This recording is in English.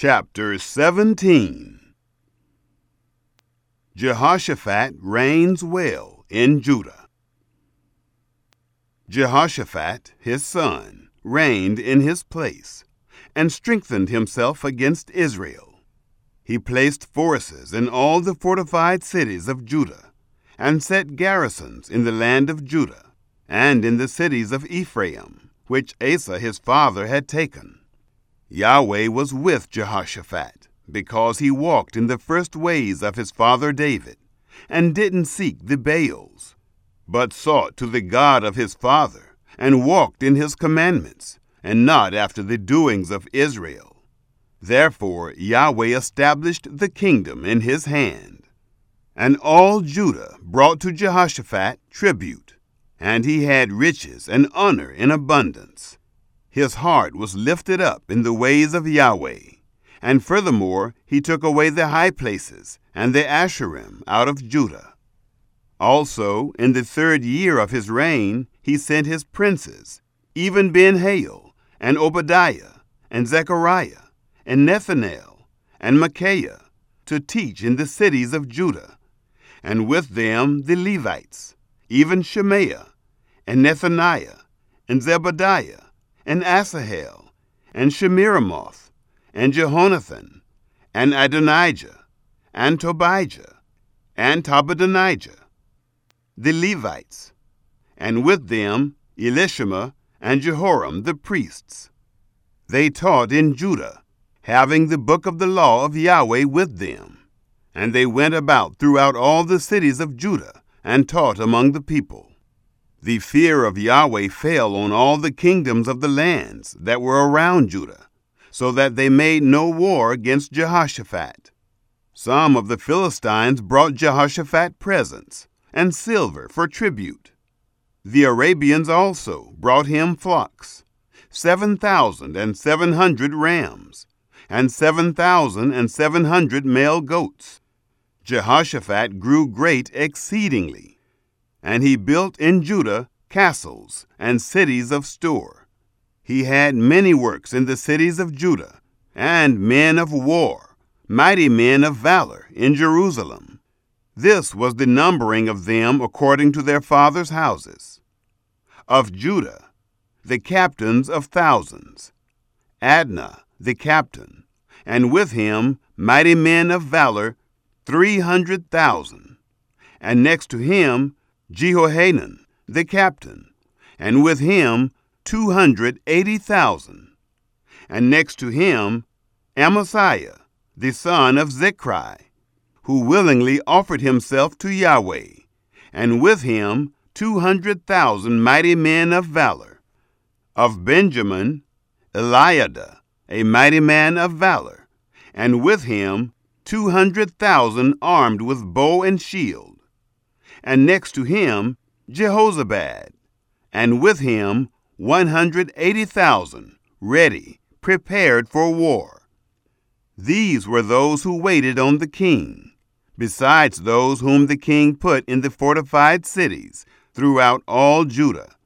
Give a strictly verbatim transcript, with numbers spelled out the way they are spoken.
Chapter seventeen. Jehoshaphat reigns well in Judah. Jehoshaphat, his son, reigned in his place, and strengthened himself against Israel. He placed forces in all the fortified cities of Judah, and set garrisons in the land of Judah, and in the cities of Ephraim, which Asa his father had taken. Yahweh was with Jehoshaphat, because he walked in the first ways of his father David, and didn't seek the Baals, but sought to the God of his father, and walked in his commandments, and not after the doings of Israel. Therefore Yahweh established the kingdom in his hand. And all Judah brought to Jehoshaphat tribute, and he had riches and honor in abundance. His heart was lifted up in the ways of Yahweh, and furthermore he took away the high places and the Asherim out of Judah. Also, in the third year of his reign, he sent his princes, even Ben-Hail, and Obadiah, and Zechariah, and Nethanel, and Micaiah, to teach in the cities of Judah, and with them the Levites, even Shemaiah, and Nethaniah, and Zebadiah, and Asahel, and Shemiramoth, and Jehonathan, and Adonijah, and Tobijah, and Tobadonijah, the Levites, and with them Elishama and Jehoram the priests. They taught in Judah, having the book of the law of Yahweh with them, and they went about throughout all the cities of Judah, and taught among the people. The fear of Yahweh fell on all the kingdoms of the lands that were around Judah, so that they made no war against Jehoshaphat. Some of the Philistines brought Jehoshaphat presents, and silver for tribute. The Arabians also brought him flocks, seven thousand and seven hundred rams, and seven thousand and seven hundred male goats. Jehoshaphat grew great exceedingly, and he built in Judah castles and cities of store. He had many works in the cities of Judah, and men of war, mighty men of valor in Jerusalem. This was the numbering of them according to their fathers' houses. Of Judah, the captains of thousands, Adnah the captain, and with him mighty men of valor, three hundred thousand. And next to him Jehohanan the captain, and with him two hundred eighty thousand. And next to him Amasiah the son of Zichri, who willingly offered himself to Yahweh, and with him two hundred thousand mighty men of valor. Of Benjamin, Eliada, a mighty man of valor, and with him two hundred thousand armed with bow and shield. And next to him Jehozabad, and with him one hundred eighty thousand, ready, prepared for war. These were those who waited on the king, besides those whom the king put in the fortified cities throughout all Judah.